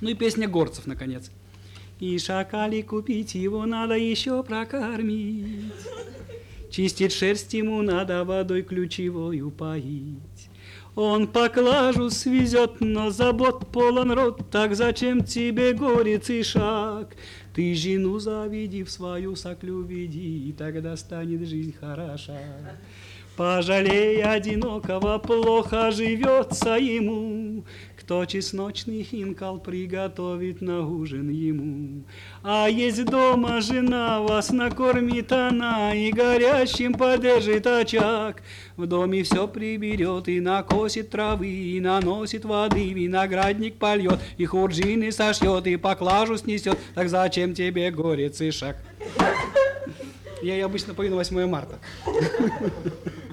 Ну и песня горцев, наконец. И шакали купить его надо еще прокормить. Чистить шерсть ему надо водой ключевою поить. Он поклажу свезет, но забот полон рот. Так зачем тебе горец и шаг? Ты жену заведи, в свою соклю веди, и тогда станет жизнь хороша. Пожалей одинокого, плохо живется ему, кто чесночный хинкал приготовит на ужин ему. А есть дома жена, вас накормит она, и горящим подержит очаг. В доме все приберет, и накосит травы, и наносит воды, виноградник польет, и хурджины сошьет, и поклажу снесет. Так зачем тебе горец и шаг? Я обычно пою на 8 марта.